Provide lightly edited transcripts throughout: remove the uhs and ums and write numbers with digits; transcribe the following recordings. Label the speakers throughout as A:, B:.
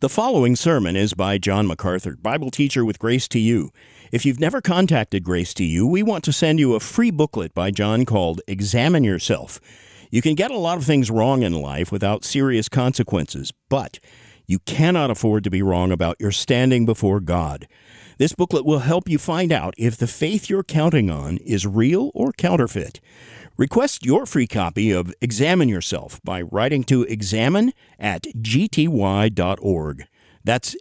A: The following sermon is by John MacArthur, Bible teacher with Grace to You. If you've never contacted Grace to You, we want to send you a free booklet by John called Examine Yourself. You can get a lot of things wrong in life without serious consequences, but you cannot afford to be wrong about your standing before God. This booklet will help you find out if the faith you're counting on is real or counterfeit. Request your free copy of Examine Yourself by writing to examine@gty.org. That's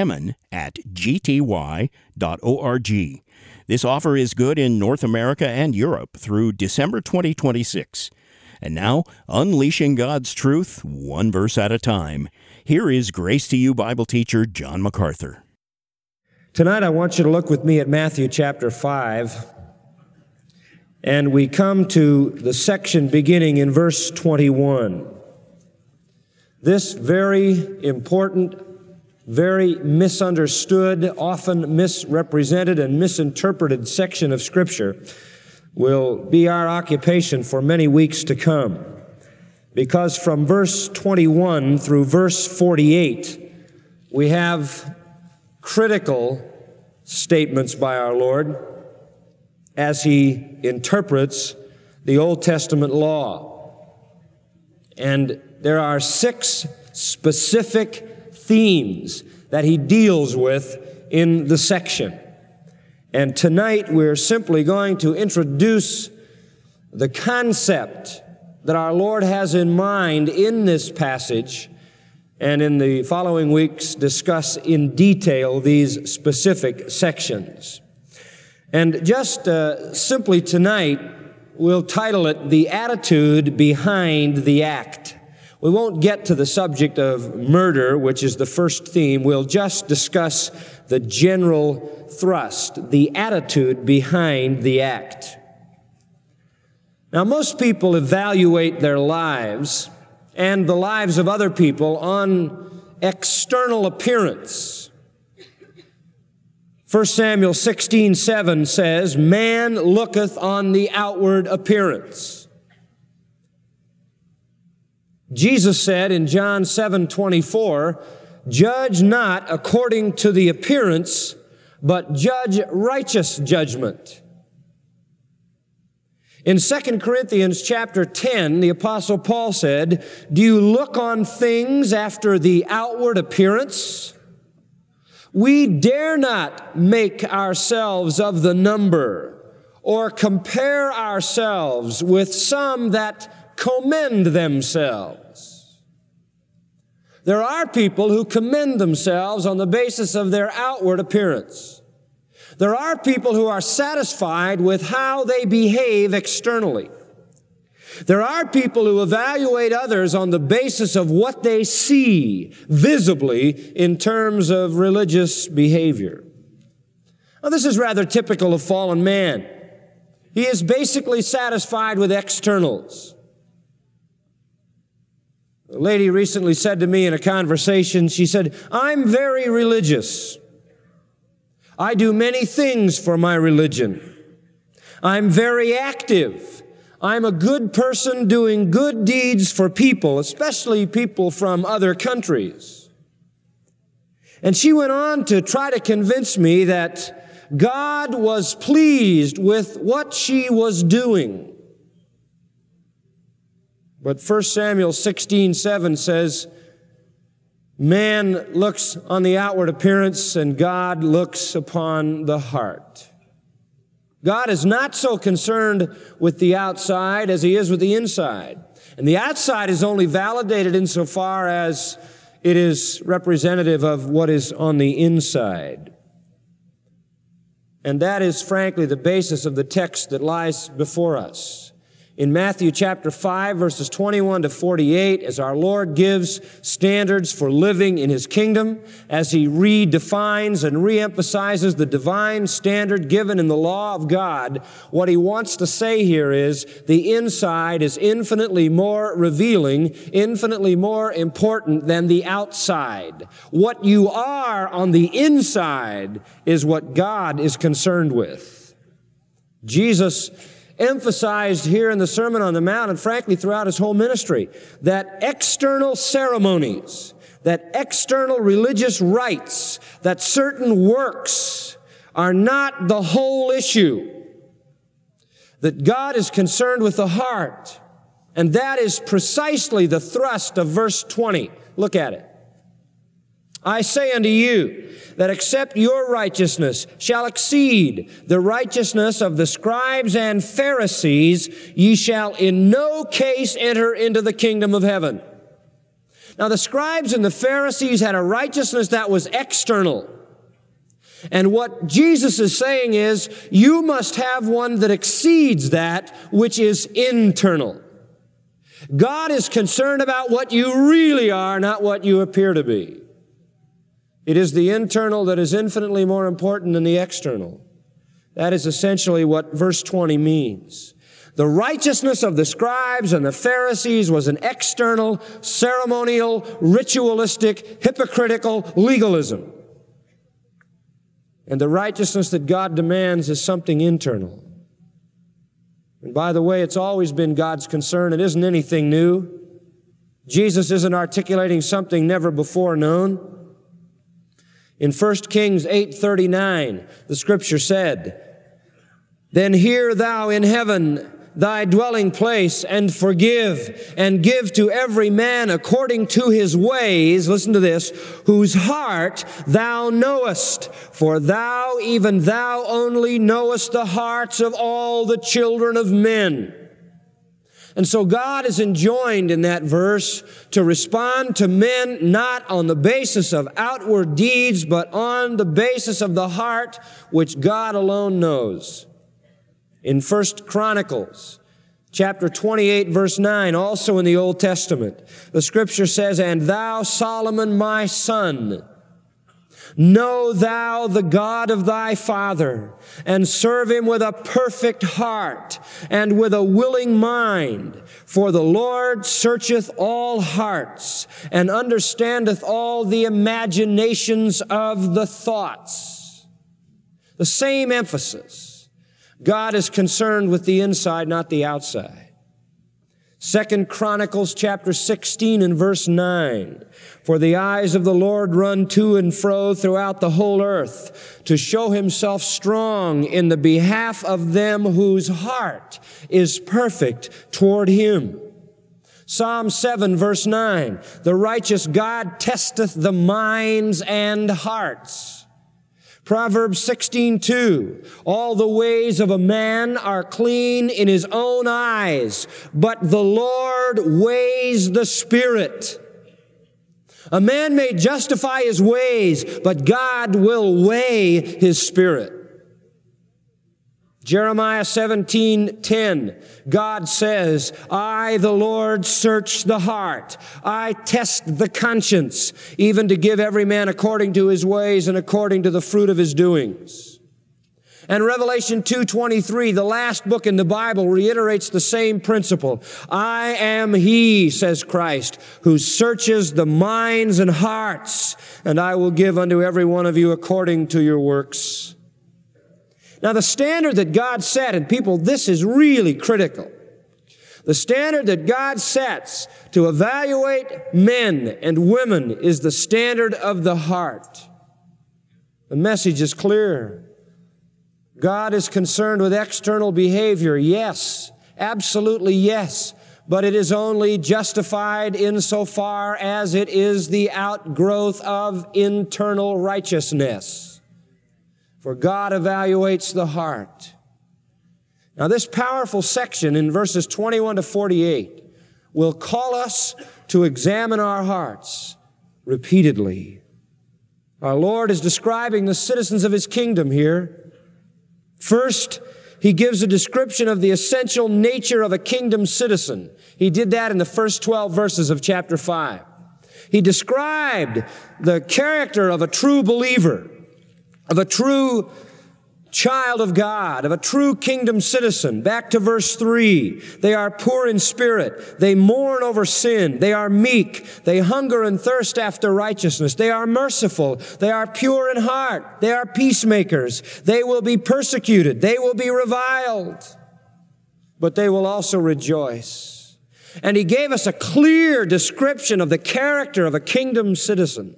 A: examine@gty.org. This offer is good in North America and Europe through December 2026. And now, unleashing God's truth, one verse at a time. Here is Grace to You Bible teacher John MacArthur.
B: Tonight I want you to look with me at Matthew chapter 5. And we come to the section beginning in verse 21. This very important, very misunderstood, often misrepresented and misinterpreted section of Scripture will be our occupation for many weeks to come. Because from verse 21 through verse 48, we have critical statements by our Lord as He interprets the Old Testament law. And there are 6 specific themes that He deals with in the section. And tonight we're simply going to introduce the concept that our Lord has in mind in this passage, and in the following weeks discuss in detail these specific sections. And just simply tonight, we'll title it, The Attitude Behind the Act. We won't get to the subject of murder, which is the first theme. We'll just discuss the general thrust, the attitude behind the act. Now, most people evaluate their lives and the lives of other people on external appearance. 1 Samuel 16:7 says, "Man looketh on the outward appearance." Jesus said in John 7:24, "Judge not according to the appearance, but judge righteous judgment." In 2 Corinthians chapter 10, the Apostle Paul said, "Do you look on things after the outward appearance? We dare not make ourselves of the number or compare ourselves with some that commend themselves." There are people who commend themselves on the basis of their outward appearance. There are people who are satisfied with how they behave externally. There are people who evaluate others on the basis of what they see visibly in terms of religious behavior. Now, this is rather typical of fallen man. He is basically satisfied with externals. A lady recently said to me in a conversation, she said, "I'm very religious. I do many things for my religion. I'm very active. I'm a good person doing good deeds for people, especially people from other countries." And she went on to try to convince me that God was pleased with what she was doing. But 1 Samuel 16:7 says, "Man looks on the outward appearance, and God looks upon the heart." God is not so concerned with the outside as He is with the inside. And the outside is only validated insofar as it is representative of what is on the inside. And that is, frankly, the basis of the text that lies before us. In Matthew chapter 5, verses 21 to 48, as our Lord gives standards for living in His kingdom, as He redefines and reemphasizes the divine standard given in the law of God, what He wants to say here is the inside is infinitely more revealing, infinitely more important than the outside. What you are on the inside is what God is concerned with. Jesus emphasized here in the Sermon on the Mount, and frankly throughout His whole ministry, that external ceremonies, that external religious rites, that certain works are not the whole issue. That God is concerned with the heart. And that is precisely the thrust of verse 20. Look at it. I say unto you that except your righteousness shall exceed the righteousness of the scribes and Pharisees, ye shall in no case enter into the kingdom of heaven. Now the scribes and the Pharisees had a righteousness that was external. And what Jesus is saying is, you must have one that exceeds that which is internal. God is concerned about what you really are, not what you appear to be. It is the internal that is infinitely more important than the external. That is essentially what verse 20 means. The righteousness of the scribes and the Pharisees was an external, ceremonial, ritualistic, hypocritical legalism. And the righteousness that God demands is something internal. And by the way, it's always been God's concern. It isn't anything new. Jesus isn't articulating something never before known. In 1 Kings 8:39, the Scripture said, Then hear thou in heaven thy dwelling place, and forgive, and give to every man according to his ways, listen to this, whose heart thou knowest, for thou, even thou only, knowest the hearts of all the children of men. And so God is enjoined in that verse to respond to men not on the basis of outward deeds, but on the basis of the heart which God alone knows. In 1 Chronicles, chapter 28, verse 9, also in the Old Testament, the Scripture says, And thou, Solomon, my son, know thou the God of thy father, and serve him with a perfect heart, and with a willing mind. For the Lord searcheth all hearts, and understandeth all the imaginations of the thoughts. The same emphasis. God is concerned with the inside, not the outside. 2 Chronicles chapter 16 and verse 9. For the eyes of the Lord run to and fro throughout the whole earth, to show himself strong in the behalf of them whose heart is perfect toward him. Psalm 7 verse 9. The righteous God testeth the minds and hearts. Proverbs 16:2, all the ways of a man are clean in his own eyes, but the Lord weighs the spirit. A man may justify his ways, but God will weigh his spirit. Jeremiah 17:10, God says, I, the Lord, search the heart. I test the conscience, even to give every man according to his ways and according to the fruit of his doings. And Revelation 2:23, the last book in the Bible, reiterates the same principle. I am he, says Christ, who searches the minds and hearts, and I will give unto every one of you according to your works. Now, the standard that God set, and people, this is really critical. The standard that God sets to evaluate men and women is the standard of the heart. The message is clear. God is concerned with external behavior, yes, absolutely yes, but it is only justified insofar as it is the outgrowth of internal righteousness. For God evaluates the heart. Now, this powerful section in verses 21 to 48 will call us to examine our hearts repeatedly. Our Lord is describing the citizens of His kingdom here. First, He gives a description of the essential nature of a kingdom citizen. He did that in the first 12 verses of chapter 5. He described the character of a true believer, of a true child of God, of a true kingdom citizen. Back to verse 3. They are poor in spirit. They mourn over sin. They are meek. They hunger and thirst after righteousness. They are merciful. They are pure in heart. They are peacemakers. They will be persecuted. They will be reviled. But they will also rejoice. And he gave us a clear description of the character of a kingdom citizen.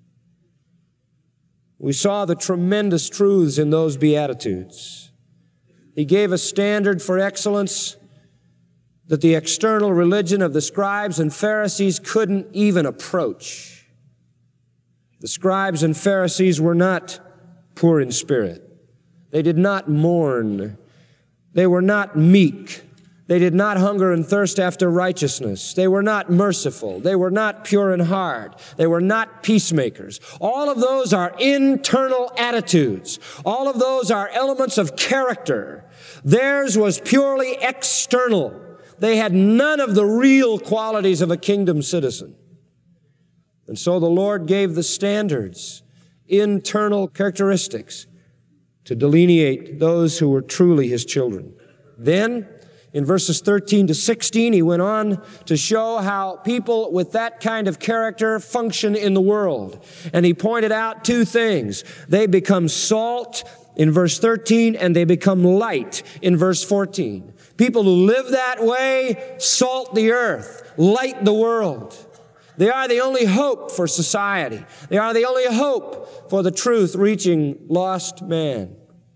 B: We saw the tremendous truths in those Beatitudes. He gave a standard for excellence that the external religion of the scribes and Pharisees couldn't even approach. The scribes and Pharisees were not poor in spirit. They did not mourn. They were not meek. They did not hunger and thirst after righteousness. They were not merciful. They were not pure in heart. They were not peacemakers. All of those are internal attitudes. All of those are elements of character. Theirs was purely external. They had none of the real qualities of a kingdom citizen. And so the Lord gave the standards, internal characteristics, to delineate those who were truly His children. Then, in verses 13 to 16, He went on to show how people with that kind of character function in the world. And He pointed out two things. They become salt in verse 13, and they become light in verse 14. People who live that way salt the earth, light the world. They are the only hope for society. They are the only hope for the truth reaching lost man.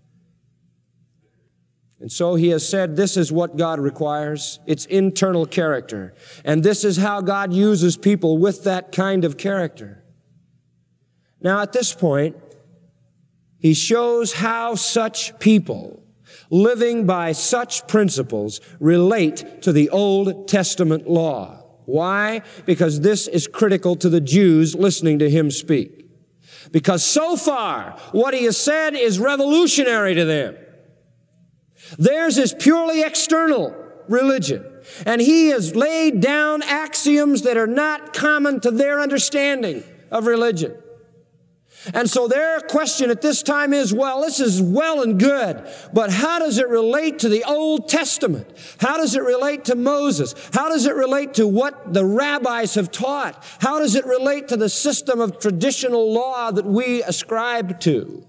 B: And so He has said this is what God requires. It's internal character. And this is how God uses people with that kind of character. Now at this point, He shows how such people, living by such principles, relate to the Old Testament law. Why? Because this is critical to the Jews listening to Him speak. Because so far, what He has said is revolutionary to them. Theirs is purely external religion. And He has laid down axioms that are not common to their understanding of religion. And so their question at this time is, well, this is well and good, but how does it relate to the Old Testament? How does it relate to Moses? How does it relate to what the rabbis have taught? How does it relate to the system of traditional law that we ascribe to?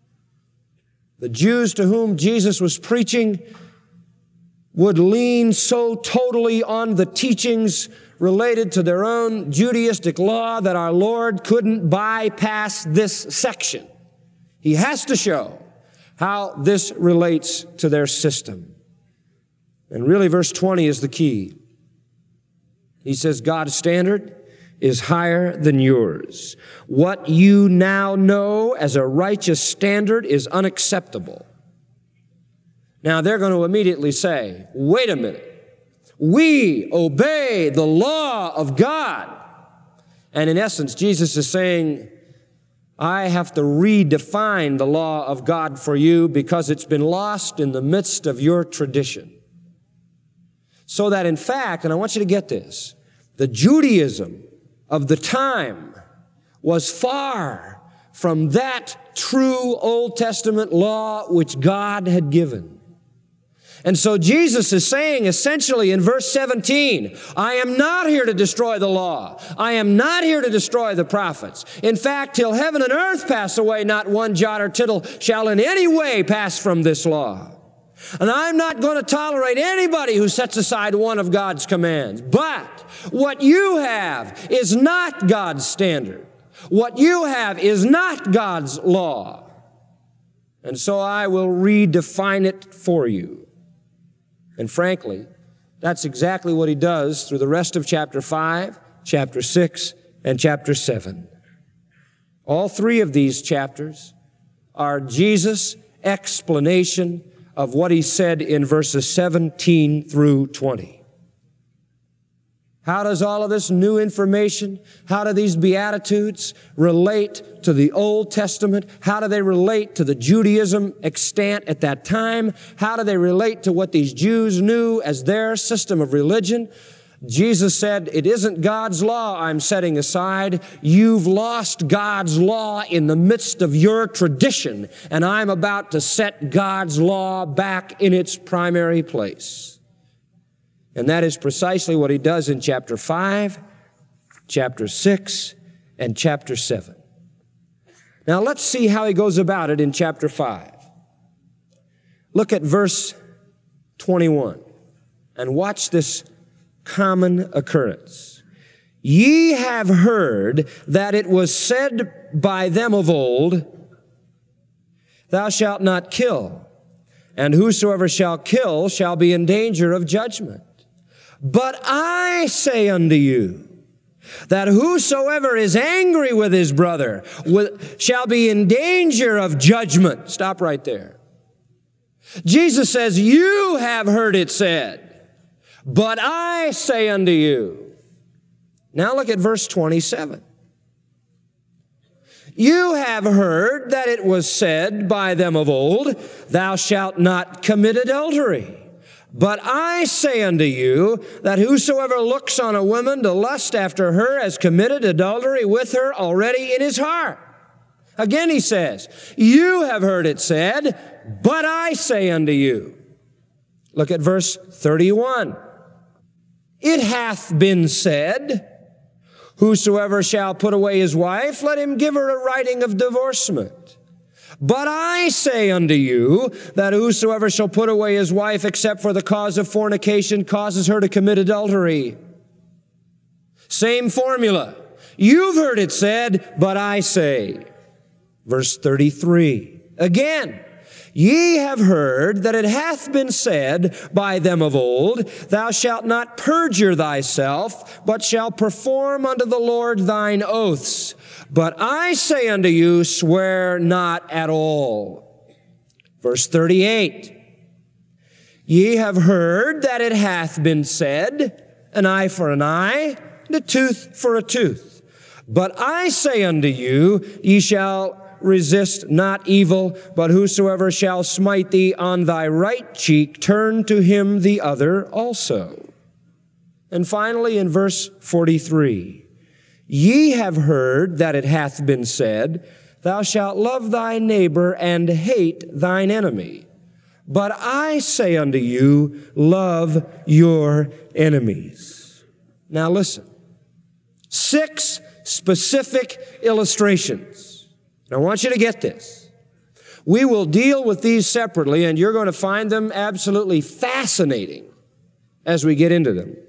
B: The Jews to whom Jesus was preaching would lean so totally on the teachings related to their own Judaistic law that our Lord couldn't bypass this section. He has to show how this relates to their system. And really, verse 20 is the key. He says, God's standard is higher than yours. What you now know as a righteous standard is unacceptable. Now, they're going to immediately say, wait a minute. We obey the law of God. And in essence, Jesus is saying, I have to redefine the law of God for you because it's been lost in the midst of your tradition. So that in fact, and I want you to get this, the Judaism of the time was far from that true Old Testament law which God had given. And so Jesus is saying essentially in verse 17, I am not here to destroy the law. I am not here to destroy the prophets. In fact, till heaven and earth pass away, not one jot or tittle shall in any way pass from this law. And I'm not going to tolerate anybody who sets aside one of God's commands. But what you have is not God's standard. What you have is not God's law. And so I will redefine it for you. And frankly, that's exactly what He does through the rest of chapter 5, chapter 6, and chapter 7. All three of these chapters are Jesus' explanation of what He said in verses 17 through 20. How does all of this new information, how do these Beatitudes relate to the Old Testament? How do they relate to the Judaism extant at that time? How do they relate to what these Jews knew as their system of religion? Jesus said, it isn't God's law I'm setting aside. You've lost God's law in the midst of your tradition, and I'm about to set God's law back in its primary place. And that is precisely what He does in chapter 5, chapter 6, and chapter 7. Now let's see how He goes about it in chapter 5. Look at verse 21 and watch this common occurrence. Ye have heard that it was said by them of old, thou shalt not kill, and whosoever shall kill shall be in danger of judgment. But I say unto you, that whosoever is angry with his brother shall be in danger of judgment. Stop right there. Jesus says, you have heard it said, but I say unto you. Now look at verse 27. You have heard that it was said by them of old, thou shalt not commit adultery. But I say unto you that whosoever looks on a woman to lust after her has committed adultery with her already in his heart. Again he says, you have heard it said, but I say unto you. Look at verse 31. It hath been said, whosoever shall put away his wife, let him give her a writing of divorcement. But I say unto you that whosoever shall put away his wife except for the cause of fornication causes her to commit adultery. Same formula. You've heard it said, but I say. Verse 33. Again, ye have heard that it hath been said by them of old, thou shalt not perjure thyself, but shalt perform unto the Lord thine oaths. But I say unto you, swear not at all. Verse 38. Ye have heard that it hath been said, an eye for an eye, and a tooth for a tooth. But I say unto you, ye shall resist not evil, but whosoever shall smite thee on thy right cheek, turn to him the other also. And finally, in verse 43, ye have heard that it hath been said, thou shalt love thy neighbor and hate thine enemy. But I say unto you, love your enemies. Now listen, 6 specific illustrations. And I want you to get this. We will deal with these separately, and you're going to find them absolutely fascinating as we get into them.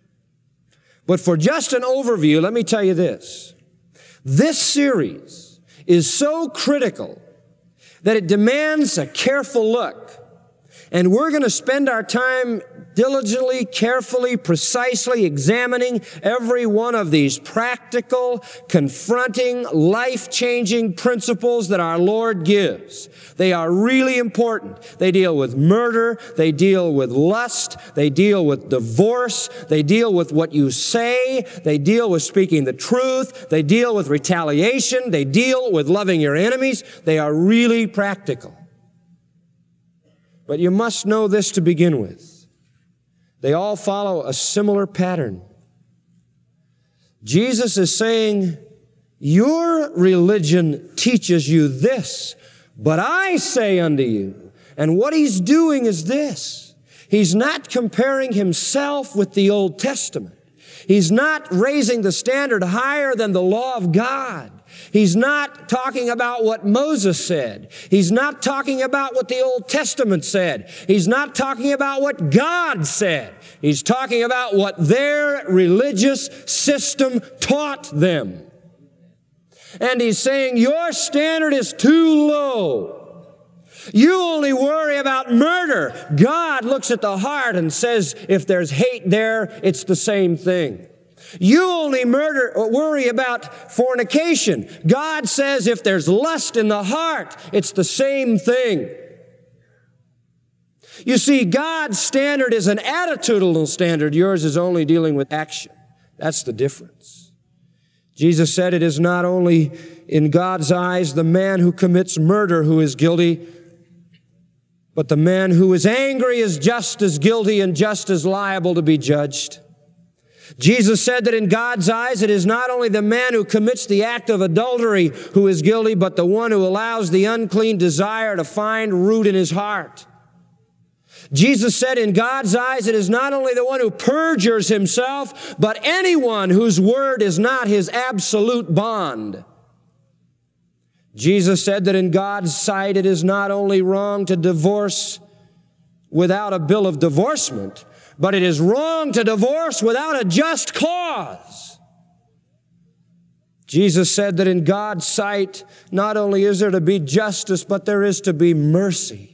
B: But for just an overview, let me tell you this. This series is so critical that it demands a careful look. And we're going to spend our time diligently, carefully, precisely examining every one of these practical, confronting, life-changing principles that our Lord gives. They are really important. They deal with murder. They deal with lust. They deal with divorce. They deal with what you say. They deal with speaking the truth. They deal with retaliation. They deal with loving your enemies. They are really practical. But you must know this to begin with. They all follow a similar pattern. Jesus is saying, your religion teaches you this, but I say unto you. And what he's doing is this. He's not comparing himself with the Old Testament. He's not raising the standard higher than the law of God. He's not talking about what Moses said. He's not talking about what the Old Testament said. He's not talking about what God said. He's talking about what their religious system taught them. And he's saying, your standard is too low. You only worry about murder. God looks at the heart and says, if there's hate there, it's the same thing. You only worry about fornication. God says if there's lust in the heart, it's the same thing. You see, God's standard is an attitudinal standard. Yours is only dealing with action. That's the difference. Jesus said it is not only in God's eyes the man who commits murder who is guilty, but the man who is angry is just as guilty and just as liable to be judged. Jesus said that in God's eyes, it is not only the man who commits the act of adultery who is guilty, but the one who allows the unclean desire to find root in his heart. Jesus said in God's eyes, it is not only the one who perjures himself, but anyone whose word is not his absolute bond. Jesus said that in God's sight, it is not only wrong to divorce without a bill of divorcement, but it is wrong to divorce without a just cause. Jesus said that in God's sight, not only is there to be justice, but there is to be mercy.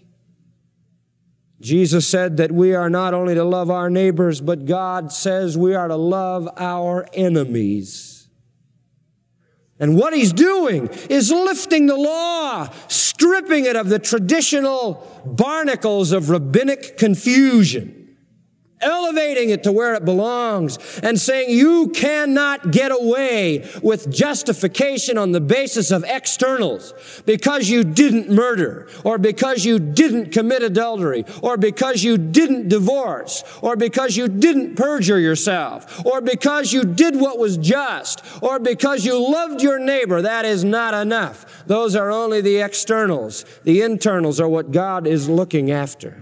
B: Jesus said that we are not only to love our neighbors, but God says we are to love our enemies. And what He's doing is lifting the law, stripping it of the traditional barnacles of rabbinic confusion, elevating it to where it belongs, and saying you cannot get away with justification on the basis of externals because you didn't murder, or because you didn't commit adultery, or because you didn't divorce, or because you didn't perjure yourself, or because you did what was just, or because you loved your neighbor. That is not enough. Those are only the externals. The internals are what God is looking after.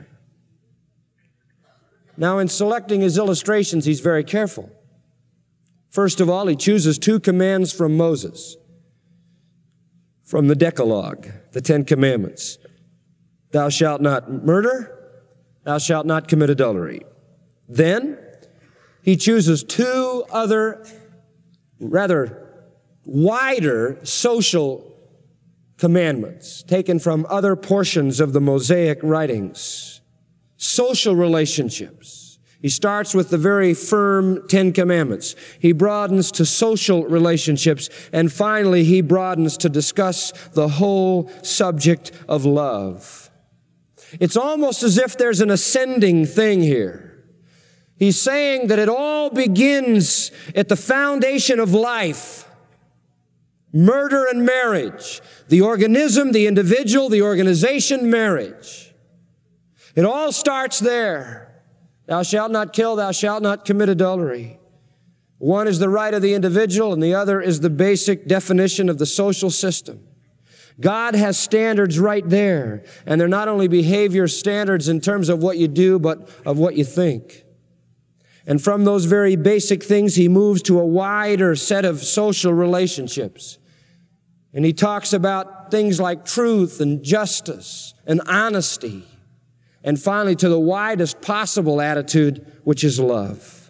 B: Now, in selecting his illustrations, he's very careful. First of all, he chooses 2 commands from Moses, from the Decalogue, the 10 Commandments. Thou shalt not murder, thou shalt not commit adultery. Then, he chooses 2 other, rather wider social commandments taken from other portions of the Mosaic writings. Social relationships. He starts with the very firm 10 Commandments. He broadens to social relationships. And finally, he broadens to discuss the whole subject of love. It's almost as if there's an ascending thing here. He's saying that it all begins at the foundation of life. Murder and marriage. The organism, the individual, the organization, marriage. It all starts there. Thou shalt not kill, thou shalt not commit adultery. One is the right of the individual, and the other is the basic definition of the social system. God has standards right there, and they're not only behavior standards in terms of what you do, but of what you think. And from those very basic things, he moves to a wider set of social relationships. And he talks about things like truth and justice and honesty. And finally, to the widest possible attitude, which is love.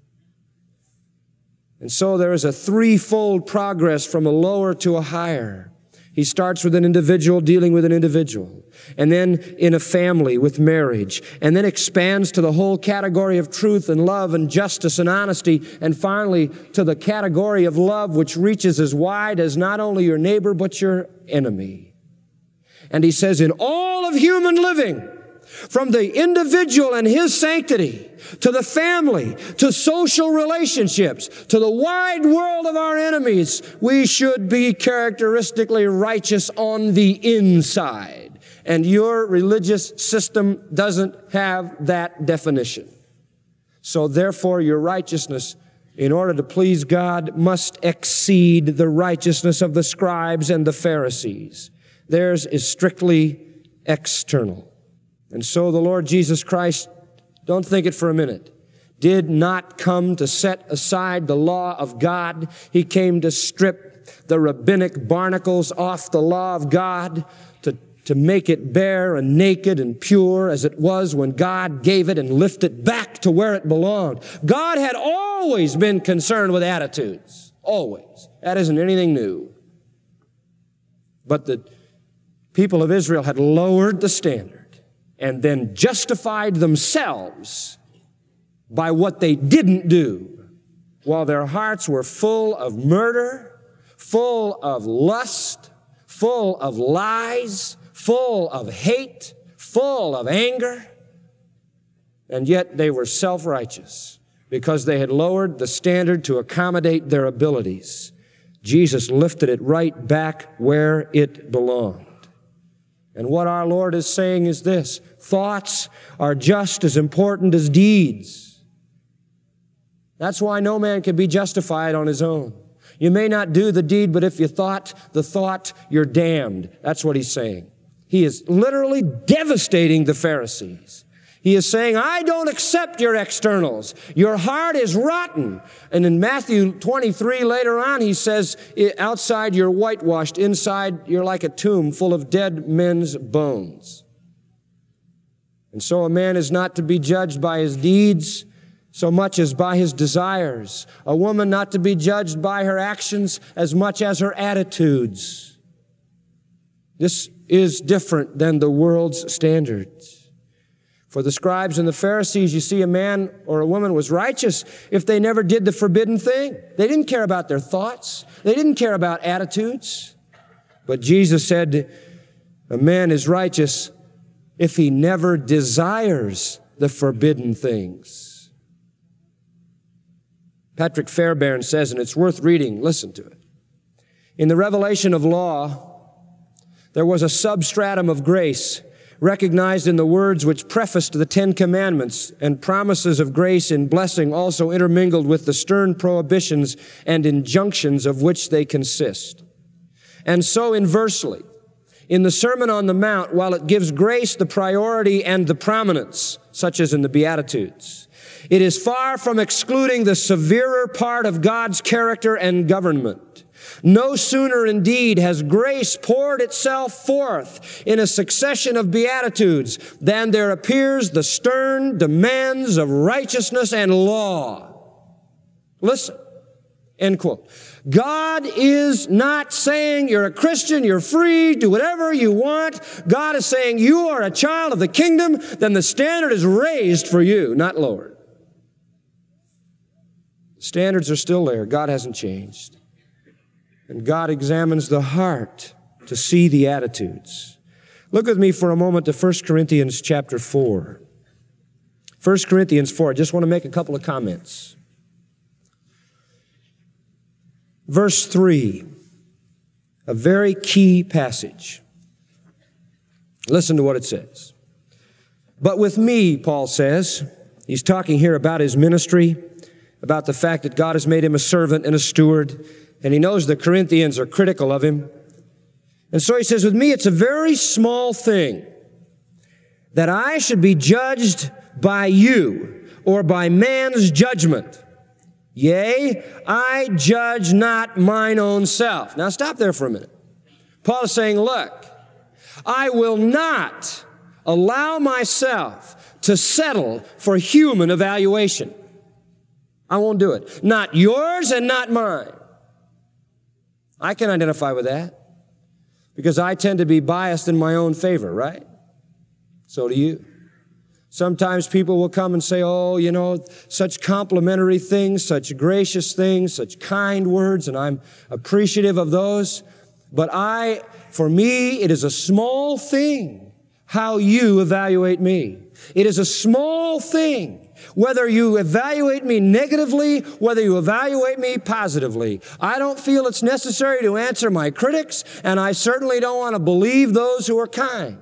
B: And so there is a threefold progress from a lower to a higher. He starts with an individual dealing with an individual, and then in a family with marriage, and then expands to the whole category of truth and love and justice and honesty, and finally to the category of love which reaches as wide as not only your neighbor but your enemy. And he says, in all of human living, from the individual and his sanctity, to the family, to social relationships, to the wide world of our enemies, we should be characteristically righteous on the inside. And your religious system doesn't have that definition. So therefore, your righteousness, in order to please God, must exceed the righteousness of the scribes and the Pharisees. Theirs is strictly external. And so the Lord Jesus Christ, don't think it for a minute, did not come to set aside the law of God. He came to strip the rabbinic barnacles off the law of God, to make it bare and naked and pure as it was when God gave it, and lift it back to where it belonged. God had always been concerned with attitudes. Always. That isn't anything new. But the people of Israel had lowered the standard and then justified themselves by what they didn't do, while their hearts were full of murder, full of lust, full of lies, full of hate, full of anger, and yet they were self-righteous because they had lowered the standard to accommodate their abilities. Jesus lifted it right back where it belonged. And what our Lord is saying is this: thoughts are just as important as deeds. That's why no man can be justified on his own. You may not do the deed, but if you thought the thought, you're damned. That's what he's saying. He is literally devastating the Pharisees. He is saying, I don't accept your externals. Your heart is rotten. And in Matthew 23 later on, he says, outside you're whitewashed, inside you're like a tomb full of dead men's bones. And And so a man is not to be judged by his deeds so much as by his desires. A woman not to be judged by her actions as much as her attitudes. This is different than the world's standards. For the scribes and the Pharisees, you see, a man or a woman was righteous if they never did the forbidden thing. They didn't care about their thoughts. They didn't care about attitudes. But Jesus said, a man is righteous if he never desires the forbidden things. Patrick Fairbairn says, and it's worth reading, listen to it. In the revelation of law, there was a substratum of grace recognized in the words which prefaced the Ten Commandments, and promises of grace and blessing also intermingled with the stern prohibitions and injunctions of which they consist. And so inversely, in the Sermon on the Mount, while it gives grace the priority and the prominence, such as in the Beatitudes, it is far from excluding the severer part of God's character and government. No sooner indeed has grace poured itself forth in a succession of Beatitudes than there appears the stern demands of righteousness and law. Listen, end quote. God is not saying you're a Christian, you're free, do whatever you want. God is saying you are a child of the kingdom, then the standard is raised for you, not lowered. The standards are still there. God hasn't changed. And God examines the heart to see the attitudes. Look with me for a moment to 1 Corinthians chapter 4. 1 Corinthians 4. I just want to make a couple of comments. Verse 3, a very key passage. Listen to what it says. But with me, Paul says, he's talking here about his ministry, about the fact that God has made him a servant and a steward, and he knows the Corinthians are critical of him. And so he says, with me, it's a very small thing that I should be judged by you or by man's judgment. Yea, I judge not mine own self. Now stop there for a minute. Paul is saying, look, I will not allow myself to settle for human evaluation. I won't do it. Not yours and not mine. I can identify with that because I tend to be biased in my own favor, right? So do you. Sometimes people will come and say, oh, you know, such complimentary things, such gracious things, such kind words, and I'm appreciative of those. But for me, it is a small thing how you evaluate me. It is a small thing whether you evaluate me negatively, whether you evaluate me positively. I don't feel it's necessary to answer my critics, and I certainly don't want to believe those who are kind.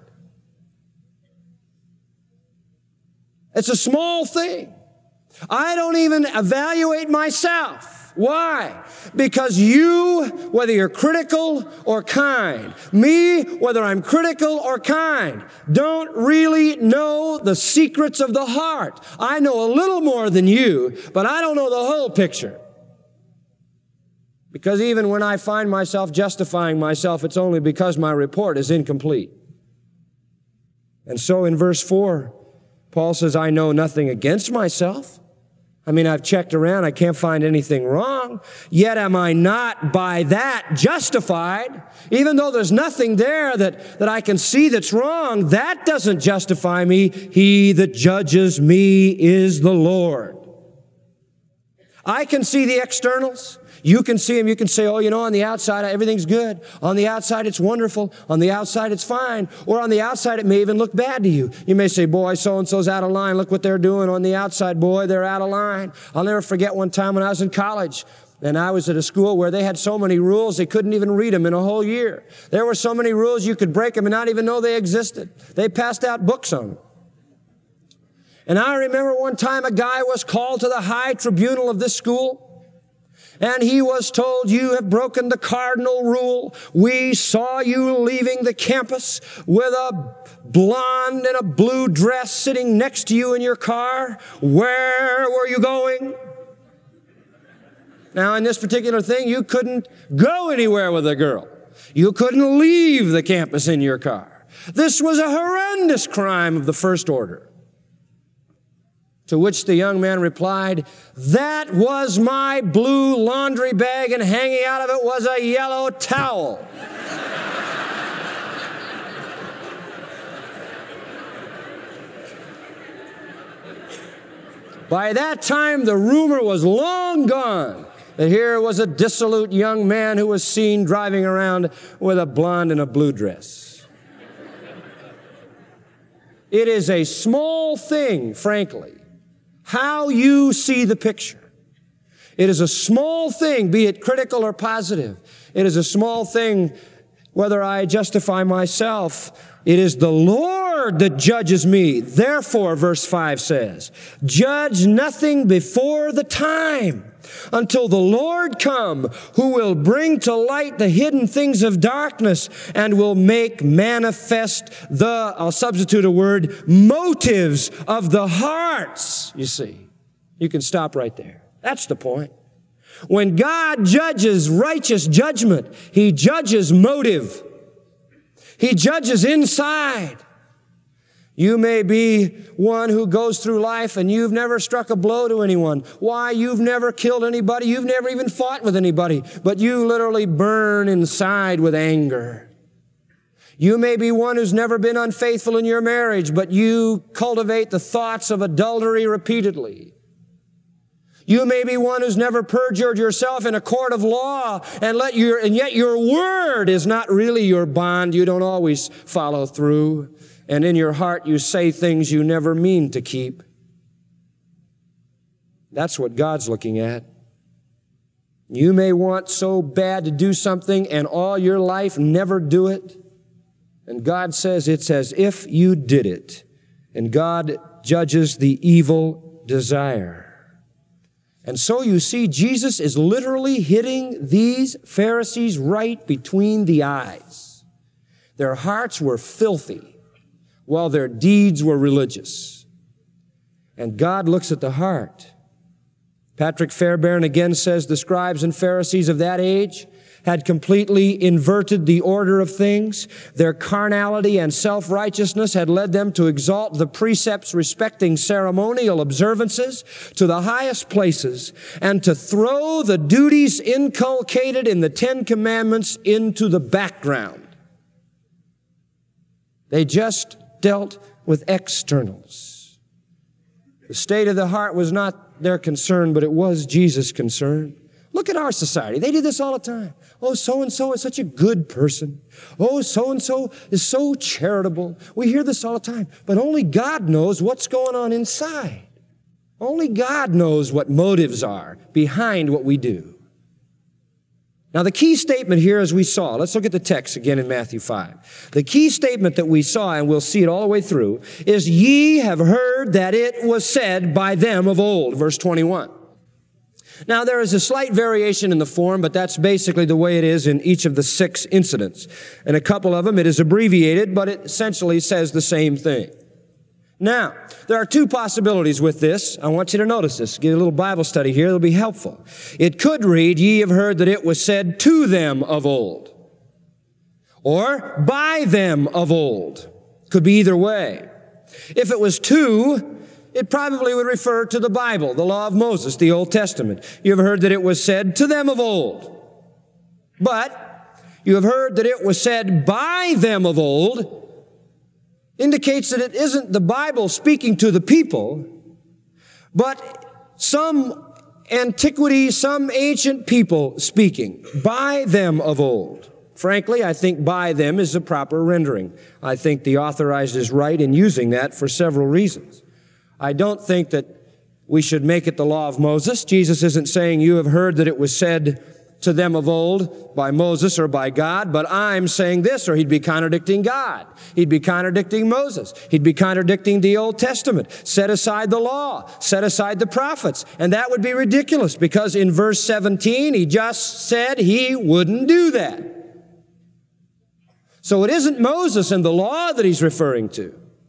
B: It's a small thing. I don't even evaluate myself. Why? Because you, whether you're critical or kind, me, whether I'm critical or kind, don't really know the secrets of the heart. I know a little more than you, but I don't know the whole picture. Because even when I find myself justifying myself, it's only because my report is incomplete. And so in verse 4, Paul says, I know nothing against myself. I mean, I've checked around. I can't find anything wrong. Yet am I not by that justified? Even though there's nothing there that I can see that's wrong, that doesn't justify me. He that judges me is the Lord. I can see the externals. You can see them. You can say, oh, you know, on the outside, everything's good. On the outside, it's wonderful. On the outside, it's fine. Or on the outside, it may even look bad to you. You may say, boy, so-and-so's out of line. Look what they're doing on the outside. Boy, they're out of line. I'll never forget one time when I was in college, and I was at a school where they had so many rules, they couldn't even read them in a whole year. There were so many rules, you could break them and not even know they existed. They passed out books on them. And I remember one time a guy was called to the high tribunal of this school, and he was told, you have broken the cardinal rule. We saw you leaving the campus with a blonde in a blue dress sitting next to you in your car. Where were you going? Now, in this particular thing, you couldn't go anywhere with a girl. You couldn't leave the campus in your car. This was a horrendous crime of the first order. To which the young man replied, "That was my blue laundry bag, and hanging out of it was a yellow towel." By that time, the rumor was long gone that here was a dissolute young man who was seen driving around with a blonde in a blue dress. It is a small thing, frankly, how you see the picture. It is a small thing, be it critical or positive. It is a small thing whether I justify myself. It is the Lord that judges me. Therefore, verse 5 says, judge nothing before the time, until the Lord come, who will bring to light the hidden things of darkness and will make manifest I'll substitute a word, motives of the hearts. You see, you can stop right there. That's the point. When God judges righteous judgment, He judges motive. He judges inside. You may be one who goes through life and you've never struck a blow to anyone. Why? You've never killed anybody. You've never even fought with anybody. But you literally burn inside with anger. You may be one who's never been unfaithful in your marriage, but you cultivate the thoughts of adultery repeatedly. You may be one who's never perjured yourself in a court of law, and yet your word is not really your bond. You don't always follow through. And in your heart, you say things you never mean to keep. That's what God's looking at. You may want so bad to do something and all your life never do it. And God says it's as if you did it. And God judges the evil desire. And so you see, Jesus is literally hitting these Pharisees right between the eyes. Their hearts were filthy, while their deeds were religious. And God looks at the heart. Patrick Fairbairn again says the scribes and Pharisees of that age had completely inverted the order of things. Their carnality and self-righteousness had led them to exalt the precepts respecting ceremonial observances to the highest places and to throw the duties inculcated in the Ten Commandments into the background. They just dealt with externals. The state of the heart was not their concern, but it was Jesus' concern. Look at our society. They do this all the time. Oh, so-and-so is such a good person. Oh, so-and-so is so charitable. We hear this all the time. But only God knows what's going on inside. Only God knows what motives are behind what we do. Now, the key statement here, as we saw, let's look at the text again in Matthew 5. The key statement that we saw, and we'll see it all the way through, is ye have heard that it was said by them of old, verse 21. Now, there is a slight variation in the form, but that's basically the way it is in each of the 6 incidents. In a couple of them, it is abbreviated, but it essentially says the same thing. Now, there are 2 possibilities with this. I want you to notice this. Get a little Bible study here. It'll be helpful. It could read, ye have heard that it was said to them of old, or by them of old. Could be either way. If it was to, it probably would refer to the Bible, the law of Moses, the Old Testament. You have heard that it was said to them of old. But you have heard that it was said by them of old indicates that it isn't the Bible speaking to the people, but some antiquity, some ancient people speaking by them of old. Frankly, I think by them is the proper rendering. I think the authorized is right in using that for several reasons. I don't think that we should make it the law of Moses. Jesus isn't saying you have heard that it was said to them of old by Moses or by God, but I'm saying this, or he'd be contradicting God. He'd be contradicting Moses. He'd be contradicting the Old Testament. Set aside the law. Set aside the prophets. And that would be ridiculous because in verse 17, he just said he wouldn't do that. So it isn't Moses and the law that he's referring to.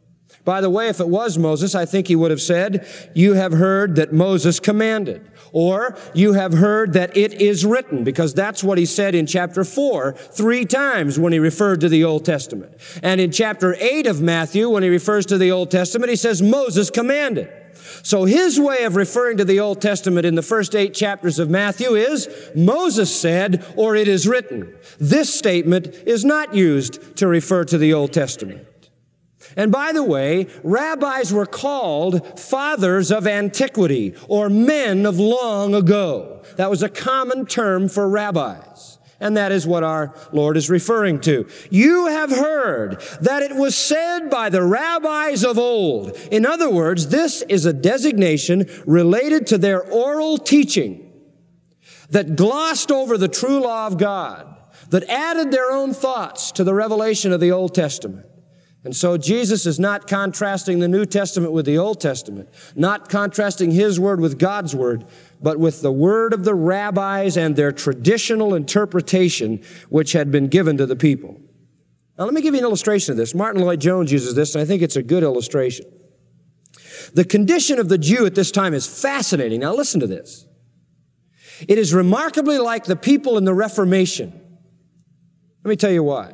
B: By the way, if it was Moses, I think he would have said, you have heard that Moses commanded, or you have heard that it is written, because that's what he said in chapter 4 3 times when he referred to the Old Testament. And in chapter 8 of Matthew, when he refers to the Old Testament, he says Moses commanded. So his way of referring to the Old Testament in the first 8 chapters of Matthew is, Moses said, or it is written. This statement is not used to refer to the Old Testament. And by the way, rabbis were called fathers of antiquity, or men of long ago. That was a common term for rabbis. And that is what our Lord is referring to. You have heard that it was said by the rabbis of old. In other words, this is a designation related to their oral teaching that glossed over the true law of God, that added their own thoughts to the revelation of the Old Testament. And so Jesus is not contrasting the New Testament with the Old Testament, not contrasting His Word with God's Word, but with the word of the rabbis and their traditional interpretation which had been given to the people. Now let me give you an illustration of this. Martin Lloyd-Jones uses this, and I think it's a good illustration. The condition of the Jew at this time is fascinating. Now listen to this. It is remarkably like the people in the Reformation. Let me tell you why.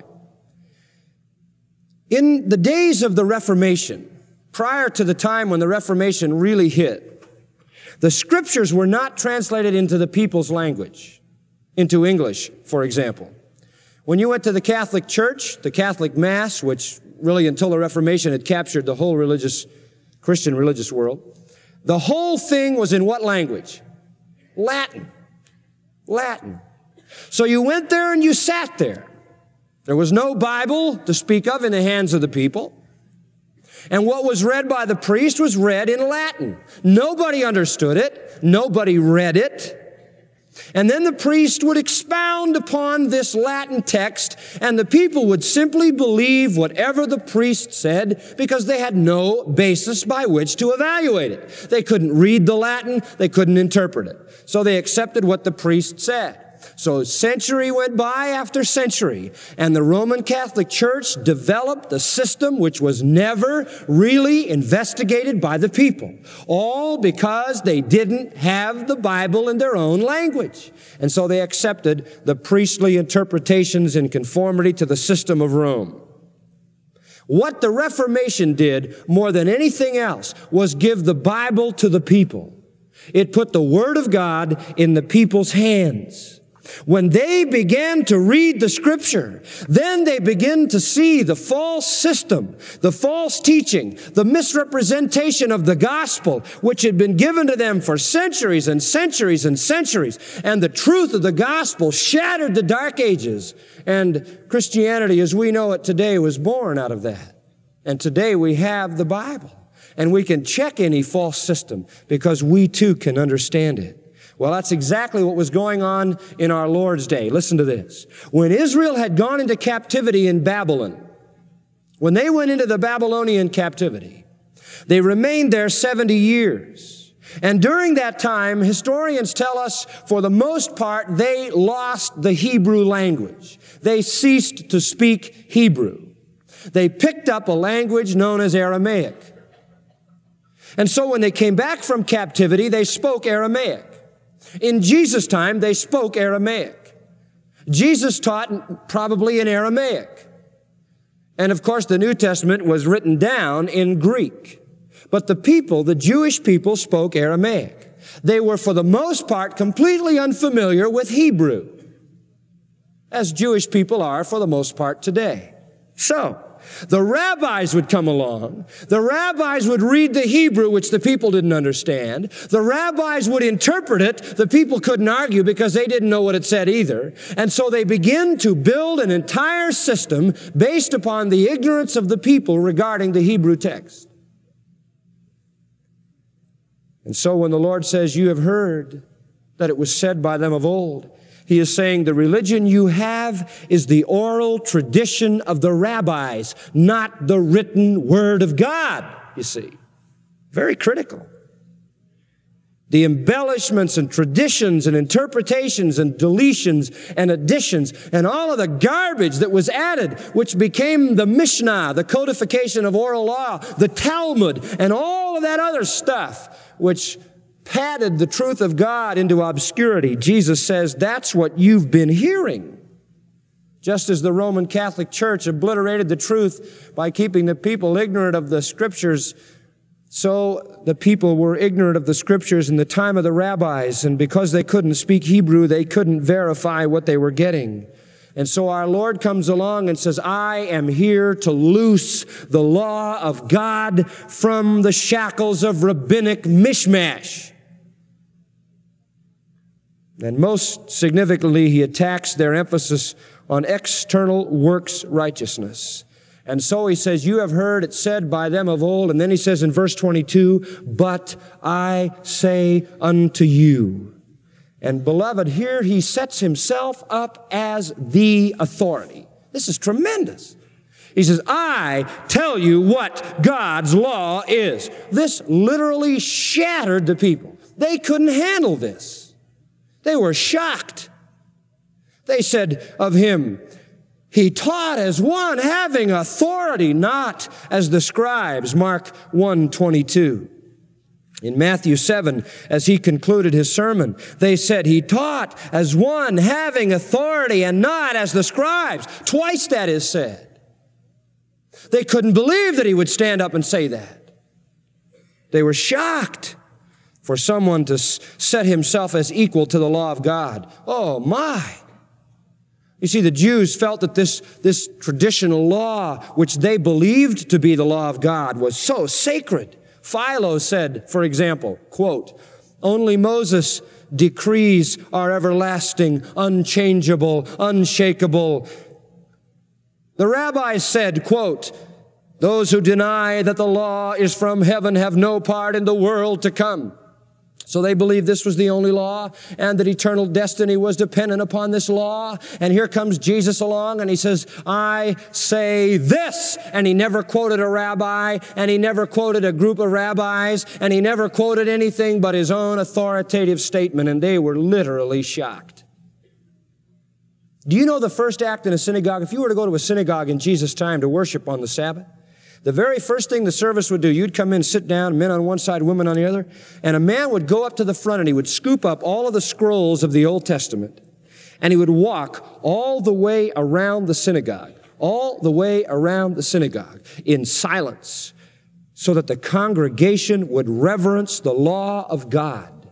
B: In the days of the Reformation, prior to the time when the Reformation really hit, the Scriptures were not translated into the people's language, into English, for example. When you went to the Catholic Church, the Catholic Mass, which really until the Reformation had captured the whole Christian religious world, the whole thing was in what language? Latin. Latin. So you went there and you sat there. There was no Bible to speak of in the hands of the people. And what was read by the priest was read in Latin. Nobody understood it. Nobody read it. And then the priest would expound upon this Latin text, and the people would simply believe whatever the priest said because they had no basis by which to evaluate it. They couldn't read the Latin. They couldn't interpret it. So they accepted what the priest said. So century went by after century, and the Roman Catholic Church developed a system which was never really investigated by the people, all because they didn't have the Bible in their own language. And so they accepted the priestly interpretations in conformity to the system of Rome. What the Reformation did more than anything else was give the Bible to the people. It put the Word of God in the people's hands. When they began to read the Scripture, then they begin to see the false system, the false teaching, the misrepresentation of the gospel, which had been given to them for centuries and centuries and centuries. And the truth of the gospel shattered the dark ages. And Christianity, as we know it today, was born out of that. And today we have the Bible. And we can check any false system because we too can understand it. Well, that's exactly what was going on in our Lord's day. Listen to this. When Israel had gone into captivity in Babylon, when they went into the Babylonian captivity, they remained there 70 years. And during that time, historians tell us, for the most part, they lost the Hebrew language. They ceased to speak Hebrew. They picked up a language known as Aramaic. And so when they came back from captivity, they spoke Aramaic. In Jesus' time, they spoke Aramaic. Jesus taught probably in Aramaic. And of course, the New Testament was written down in Greek. But the people, the Jewish people, spoke Aramaic. They were, for the most part, completely unfamiliar with Hebrew, as Jewish people are for the most part today. So, the rabbis would come along. The rabbis would read the Hebrew, which the people didn't understand. The rabbis would interpret it. The people couldn't argue because they didn't know what it said either. And so they begin to build an entire system based upon the ignorance of the people regarding the Hebrew text. And so when the Lord says, you have heard that it was said by them of old, He is saying the religion you have is the oral tradition of the rabbis, not the written Word of God, you see. Very critical. the embellishments and traditions and interpretations and deletions and additions and all of the garbage that was added, which became the Mishnah, the codification of oral law, the Talmud, and all of that other stuff, which padded the truth of God into obscurity. Jesus says, that's what you've been hearing. Just as the Roman Catholic Church obliterated the truth by keeping the people ignorant of the Scriptures, so the people were ignorant of the Scriptures in the time of the rabbis, and because they couldn't speak Hebrew, they couldn't verify what they were getting. And so our Lord comes along and says, I am here to loose the law of God from the shackles of rabbinic mishmash. And most significantly, he attacks their emphasis on external works righteousness. And so he says, you have heard it said by them of old. And then he says in verse 22, but I say unto you. And beloved, here he sets himself up as the authority. This is tremendous. He says, I tell you what God's law is. This literally shattered the people. They couldn't handle this. They were shocked. They said of him, he taught as one having authority, not as the scribes, Mark 1:22. In Matthew 7, as he concluded his sermon, they said he taught as one having authority and not as the scribes. Twice that is said. They couldn't believe that he would stand up and say that. They were shocked for someone to set himself as equal to the law of God. Oh my! You see, the Jews felt that this traditional law, which they believed to be the law of God, was so sacred. Philo said, for example, quote, only Moses' decrees are everlasting, unchangeable, unshakable. The rabbis said, quote, those who deny that the law is from heaven have no part in the world to come. So they believed this was the only law and that eternal destiny was dependent upon this law. And here comes Jesus along and he says, I say this. And he never quoted a rabbi and he never quoted a group of rabbis and he never quoted anything but his own authoritative statement. And they were literally shocked. Do you know the first act in a synagogue? If you were to go to a synagogue in Jesus' time to worship on the Sabbath, the very first thing the service would do, you'd come in, sit down, men on one side, women on the other, and a man would go up to the front and he would scoop up all of the scrolls of the Old Testament, and he would walk all the way around the synagogue, in silence, so that the congregation would reverence the law of God.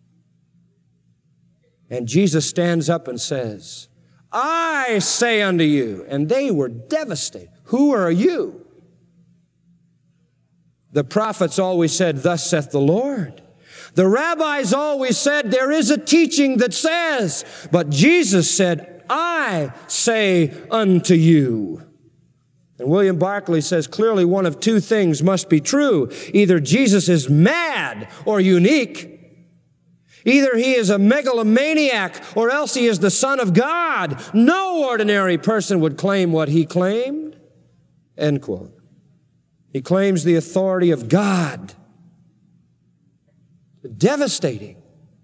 B: And Jesus stands up and says, I say unto you, and they were devastated. Who are you? The prophets always said, thus saith the Lord. The rabbis always said, there is a teaching that says, but Jesus said, I say unto you. And William Barclay says, clearly one of two things must be true. Either Jesus is mad or unique. Either he is a megalomaniac or else he is the Son of God. No ordinary person would claim what he claimed. End quote. He claims the authority of God. Devastating.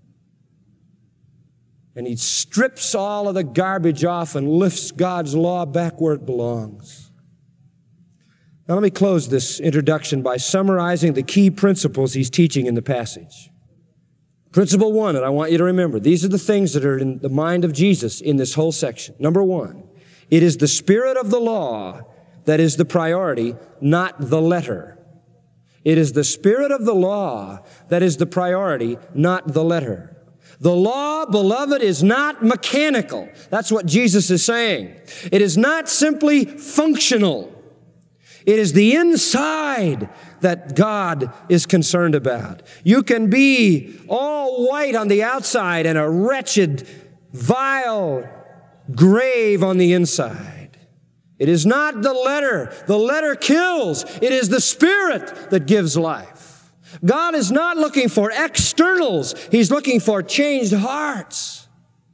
B: And he strips all of the garbage off and lifts God's law back where it belongs. Now let me close this introduction by summarizing the key principles he's teaching in the passage. Principle one, and I want you to remember, these are the things that are in the mind of Jesus in this whole section. Number one, it is the spirit of the law that is the priority, not the letter. It is the spirit of the law that is the priority, not the letter. The law, beloved, is not mechanical. That's what Jesus is saying. It is not simply functional. It is the inside that God is concerned about. You can be all white on the outside and a wretched, vile grave on the inside. It is not the letter. The letter kills. It is the Spirit that gives life. God is not looking for externals. He's looking for changed hearts.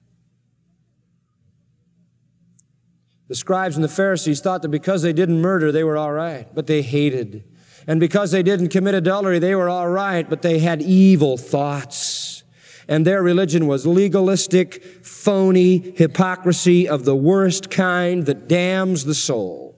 B: The scribes and the Pharisees thought that because they didn't murder, they were all right, but they hated. And because they didn't commit adultery, they were all right, but they had evil thoughts. And their religion was legalistic, phony hypocrisy of the worst kind that damns the soul.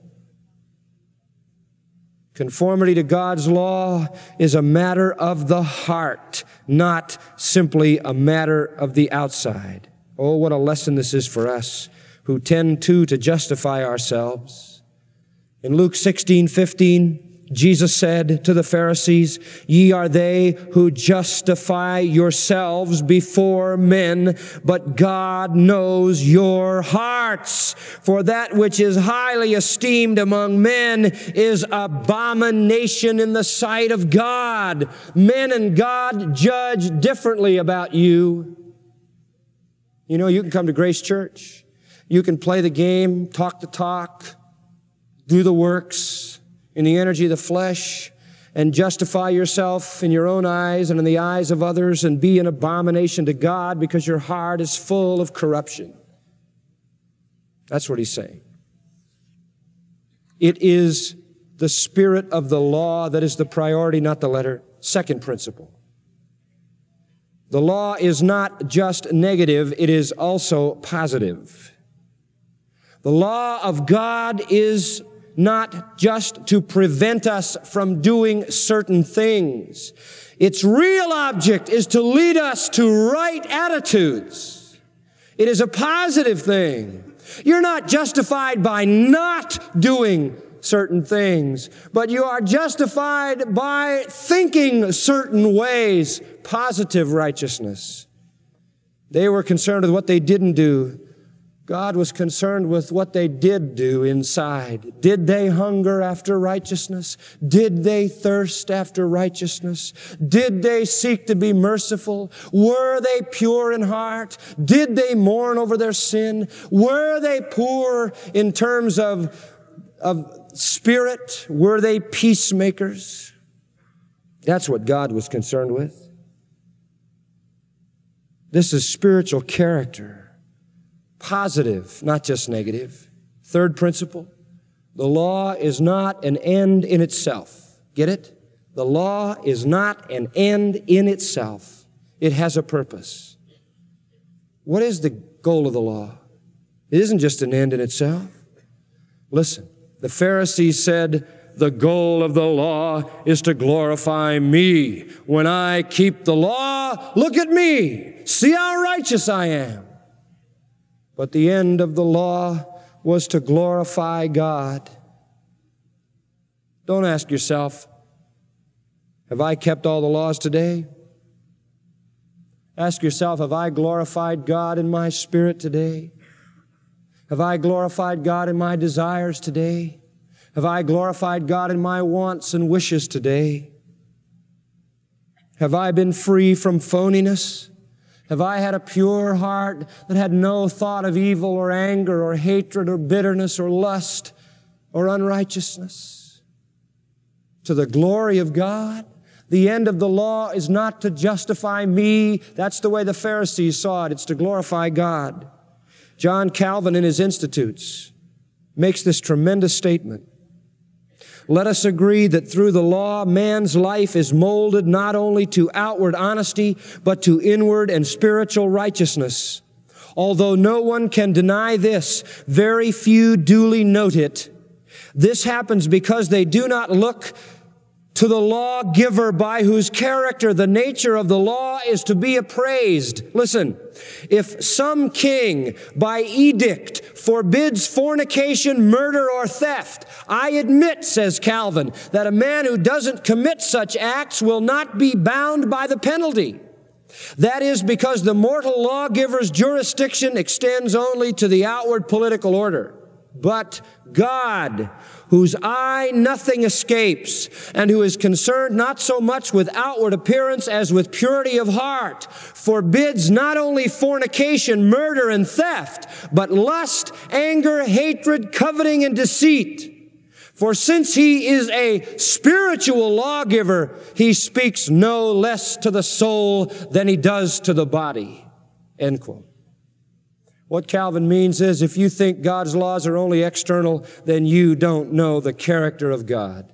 B: Conformity to God's law is a matter of the heart, not simply a matter of the outside. Oh, what a lesson this is for us who tend to justify ourselves. In Luke 16:15, Jesus said to the Pharisees, "Ye are they who justify yourselves before men, but God knows your hearts. For that which is highly esteemed among men is abomination in the sight of God." Men and God judge differently about you. You know, you can come to Grace Church. You can play the game, talk the talk, do the works in the energy of the flesh, and justify yourself in your own eyes and in the eyes of others and be an abomination to God because your heart is full of corruption. That's what he's saying. It is the spirit of the law that is the priority, not the letter. Second principle. The law is not just negative, it is also positive. The law of God is not just to prevent us from doing certain things. Its real object is to lead us to right attitudes. It is a positive thing. You're not justified by not doing certain things, but you are justified by thinking certain ways. Positive righteousness. They were concerned with what they didn't do. God was concerned with what they did do inside. Did they hunger after righteousness? Did they thirst after righteousness? Did they seek to be merciful? Were they pure in heart? Did they mourn over their sin? Were they poor in terms of spirit? Were they peacemakers? That's what God was concerned with. This is spiritual character. Positive, not just negative. Third principle, the law is not an end in itself. Get it? The law is not an end in itself. It has a purpose. What is the goal of the law? It isn't just an end in itself. Listen, the Pharisees said, the goal of the law is to glorify me. When I keep the law, look at me. See how righteous I am. But the end of the law was to glorify God. Don't ask yourself, have I kept all the laws today? Ask yourself, have I glorified God in my spirit today? Have I glorified God in my desires today? Have I glorified God in my wants and wishes today? Have I been free from phoniness? Have I had a pure heart that had no thought of evil or anger or hatred or bitterness or lust or unrighteousness? To the glory of God. The end of the law is not to justify me. That's the way the Pharisees saw it. It's to glorify God. John Calvin in his Institutes makes this tremendous statement. Let us agree that through the law, man's life is molded not only to outward honesty, but to inward and spiritual righteousness. Although no one can deny this, very few duly note it. This happens because they do not look to the lawgiver by whose character the nature of the law is to be appraised. Listen, if some king by edict forbids fornication, murder, or theft, I admit, says Calvin, that a man who doesn't commit such acts will not be bound by the penalty. That is because the mortal lawgiver's jurisdiction extends only to the outward political order. But God, whose eye nothing escapes, and who is concerned not so much with outward appearance as with purity of heart, forbids not only fornication, murder, and theft, but lust, anger, hatred, coveting, and deceit. For since he is a spiritual lawgiver, he speaks no less to the soul than he does to the body. End quote. What Calvin means is if you think God's laws are only external, then you don't know the character of God.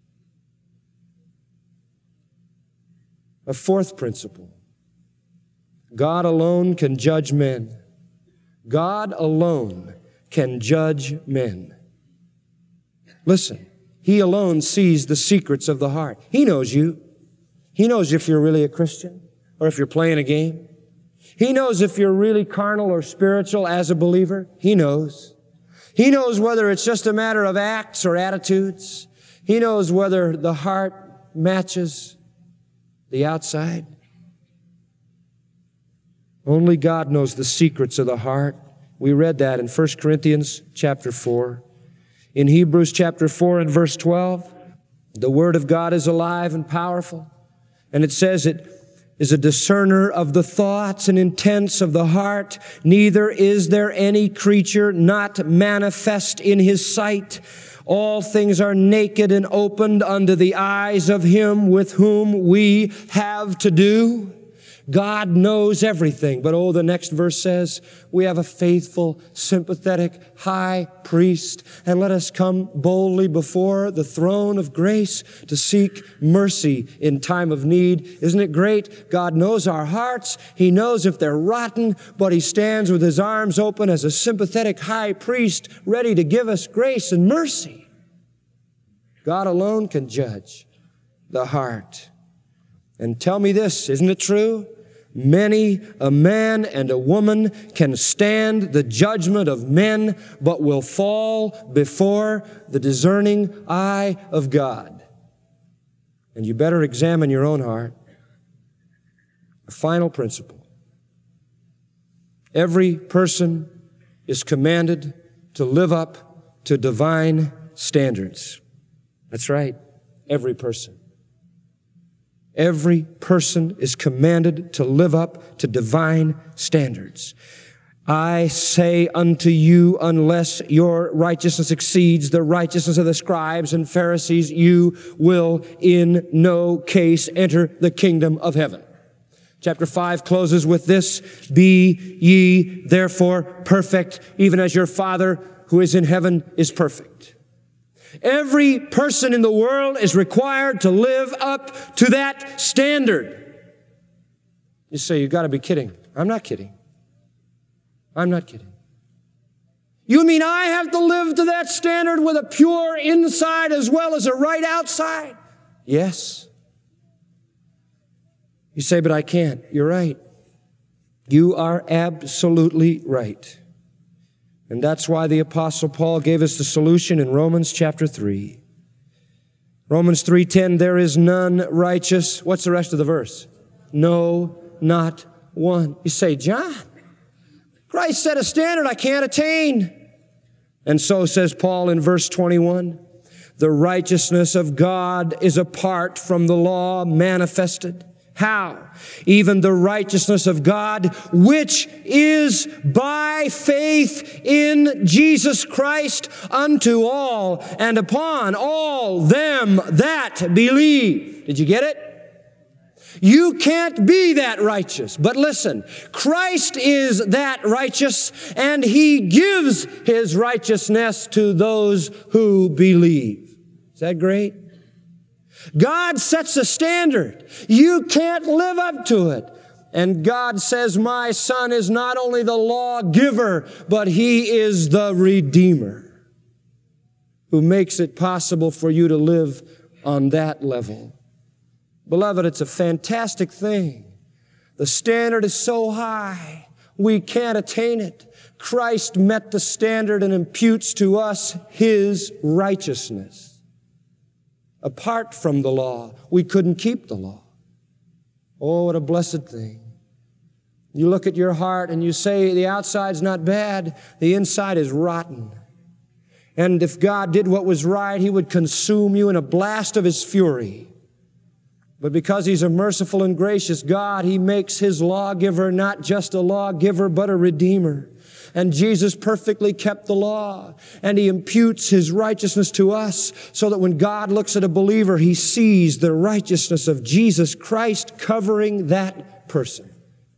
B: A fourth principle. God alone can judge men. God alone can judge men. Listen, He alone sees the secrets of the heart. He knows you. He knows if you're really a Christian or if you're playing a game. He knows if you're really carnal or spiritual as a believer. He knows. He knows whether it's just a matter of acts or attitudes. He knows whether the heart matches the outside. Only God knows the secrets of the heart. We read that in 1 Corinthians chapter 4. In Hebrews chapter 4 and verse 12, the Word of God is alive and powerful. And it says it is a discerner of the thoughts and intents of the heart. Neither is there any creature not manifest in His sight. All things are naked and opened unto the eyes of Him with whom we have to do. God knows everything. But the next verse says, we have a faithful, sympathetic high priest, and let us come boldly before the throne of grace to seek mercy in time of need. Isn't it great? God knows our hearts. He knows if they're rotten, but He stands with His arms open as a sympathetic high priest, ready to give us grace and mercy. God alone can judge the heart. And tell me this, isn't it true? Many a man and a woman can stand the judgment of men, but will fall before the discerning eye of God. And you better examine your own heart. A final principle. Every person is commanded to live up to divine standards. That's right, every person. Every person is commanded to live up to divine standards. I say unto you, unless your righteousness exceeds the righteousness of the scribes and Pharisees, you will in no case enter the kingdom of heaven. Chapter 5 closes with this, be ye therefore perfect, even as your Father who is in heaven is perfect. Every person in the world is required to live up to that standard. You say, you've got to be kidding. I'm not kidding. I'm not kidding. You mean I have to live to that standard with a pure inside as well as a right outside? Yes. You say, but I can't. You're right. You are absolutely right. And that's why the Apostle Paul gave us the solution in Romans chapter 3. Romans 3:10, there is none righteous. What's the rest of the verse? No, not one. You say, John, Christ set a standard I can't attain. And so says Paul in verse 21, the righteousness of God is apart from the law manifested. How? Even the righteousness of God, which is by faith in Jesus Christ unto all and upon all them that believe. Did you get it? You can't be that righteous. But listen, Christ is that righteous, and He gives His righteousness to those who believe. Is that great? God sets a standard. You can't live up to it. And God says, my Son is not only the lawgiver, but He is the Redeemer who makes it possible for you to live on that level. Beloved, it's a fantastic thing. The standard is so high, we can't attain it. Christ met the standard and imputes to us His righteousness. Apart from the law, we couldn't keep the law. Oh, what a blessed thing. You look at your heart and you say, the outside's not bad, the inside is rotten. And if God did what was right, He would consume you in a blast of His fury. But because He's a merciful and gracious God, He makes His lawgiver not just a lawgiver, but a redeemer. And Jesus perfectly kept the law, and He imputes His righteousness to us so that when God looks at a believer, He sees the righteousness of Jesus Christ covering that person.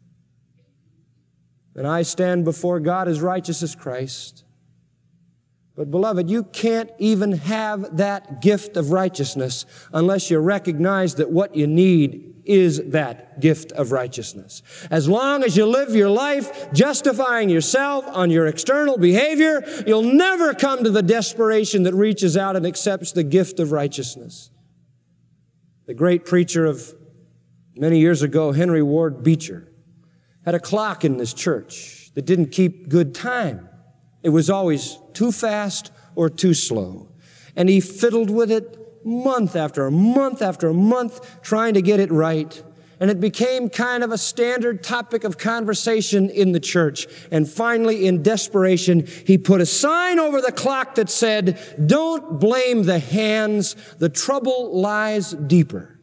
B: And I stand before God as righteous as Christ. But beloved, you can't even have that gift of righteousness unless you recognize that what you need is that gift of righteousness. As long as you live your life justifying yourself on your external behavior, you'll never come to the desperation that reaches out and accepts the gift of righteousness. The great preacher of many years ago, Henry Ward Beecher, had a clock in this church that didn't keep good time. It was always too fast or too slow. And he fiddled with it month after month after month, trying to get it right. And it became kind of a standard topic of conversation in the church. And finally, in desperation, he put a sign over the clock that said, "Don't blame the hands, the trouble lies deeper."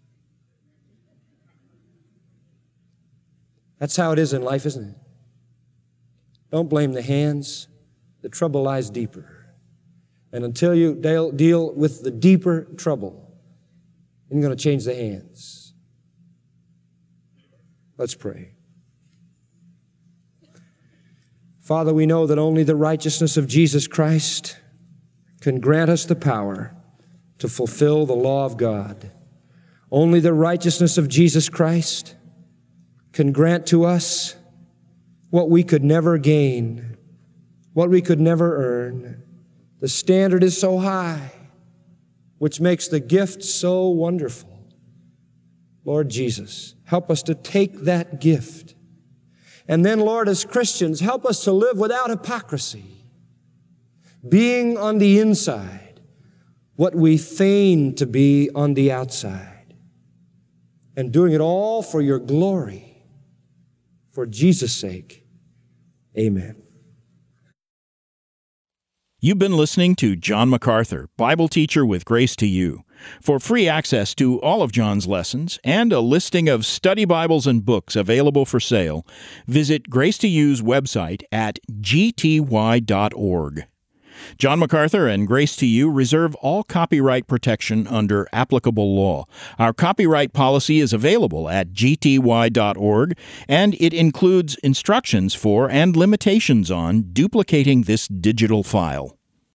B: That's how it is in life, isn't it? Don't blame the hands, the trouble lies deeper. And until you deal with the deeper trouble, you're going to change the hands. Let's pray. Father, we know that only the righteousness of Jesus Christ can grant us the power to fulfill the law of God. Only the righteousness of Jesus Christ can grant to us what we could never gain, what we could never earn. The standard is so high, which makes the gift so wonderful. Lord Jesus, help us to take that gift. And then, Lord, as Christians, help us to live without hypocrisy, being on the inside what we feign to be on the outside, and doing it all for your glory. For Jesus' sake, amen.
A: You've been listening to John MacArthur, Bible teacher with Grace to You. For free access to all of John's lessons and a listing of study Bibles and books available for sale, visit Grace to You's website at gty.org. John MacArthur and Grace to You reserve all copyright protection under applicable law. Our copyright policy is available at gty.org, and it includes instructions for and limitations on duplicating this digital file.